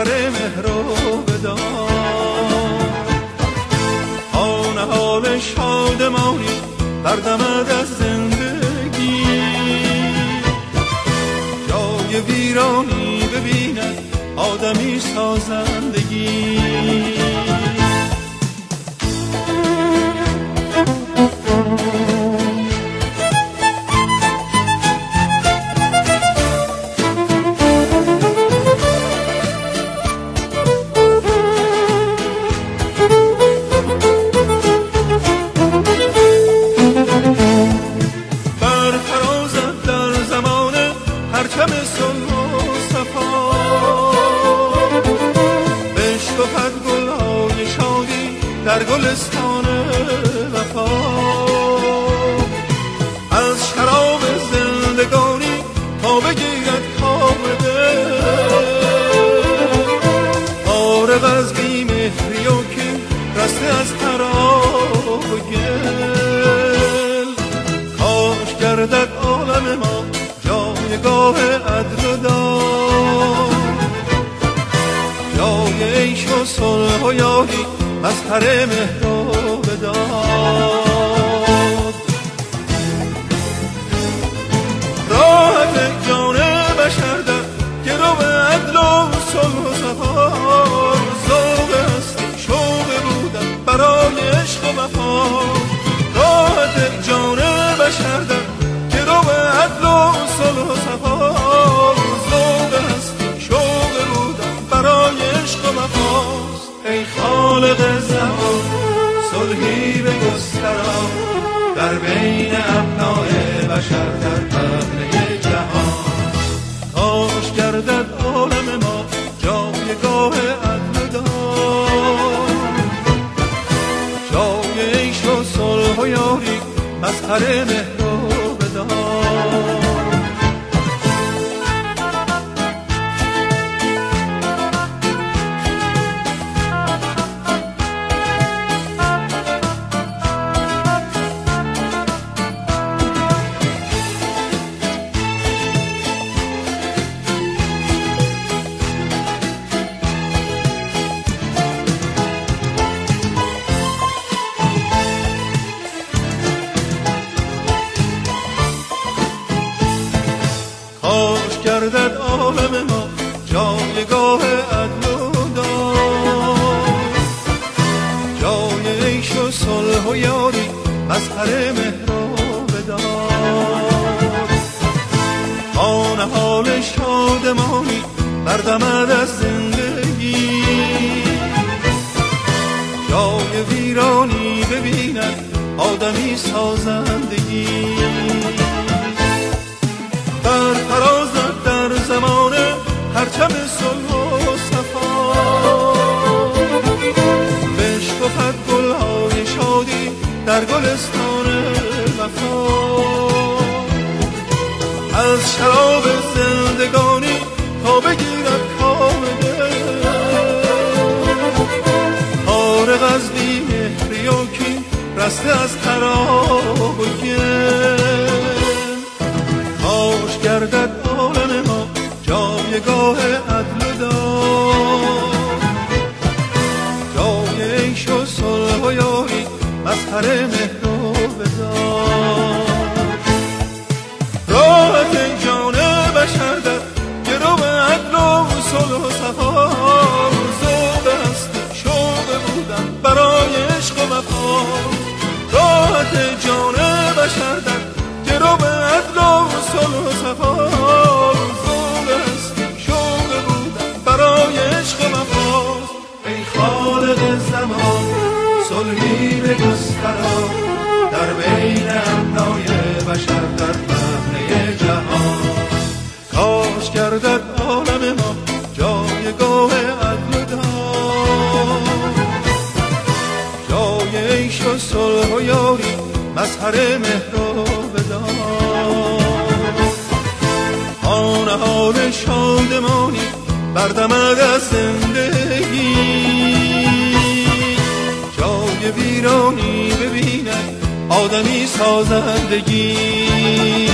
مظهر مهر و وداد. آن حال شادمانی بردمد از زندگی، جای ویرانی ببیند آدمی سازندگی. در گلستان وفا از شراب زندگانی تا بگیرد کام دل، فارغ از بی مهری و که رسته از خراب و گل. کاش گردد عالم ما جایگاه عدل و داد، جای عیش و صلح و یاری مظهر مهر و وداد. راحت جان بشر در گرو عدل و صلح و صفا، ذوق هستی شوق بودن برای عشق و وفا. راحت جان بشر در گرو عدل و صلح و صفا، ذوق هستی شوق بودن برای عشق و وفا. ای خالق زمان صلحی بگسترا در بین ابناء بشر در پهنه جهان. کاش گردد عالم ما جایگاه عدل و داد، جای عیش و صلح و یاری مظهر مهر و وداد. کاش گردد عالم ما جایگاه عدل و داد، جای عیش و صلح و یاری مظهر مهر و وداد. آن حال شادمانی بردمد از زندگی، جای ویرانی ببیند آدمی سازندگی. بر فرازد در زمان پرچم صلح و صفا، بشکفد گلهای شادی در گلستان وفا. از شراب زندگانی تا بگیرد کام دل، فارغ از بی مهری و کین رسته از خراب و گل. کاش گردد عالم ما جایگاه عدل و داد، جای عیش و صلح و یاری مظهر مهر و وداد. راحت جان بشر در گرو عدل و صلح و صفا، ذوق هستی شوق بودن برای عشق و وفا. راحت جان بشر در گرو عدل و صلح و صفا، ذوق هستی شوق بودن برای عشق و وفا. ای خالق زمان صلحی بگسترا در بین ابنای بشر در پهنه جهان. کاش گردد عالم ما جایگاه عدل و داد، جای عیش و صلح و یاری مظهر مهر و وداد. آن حال شادمانی بردمد از زندگی، جای ویرانی ببیند آدمی سازندگی.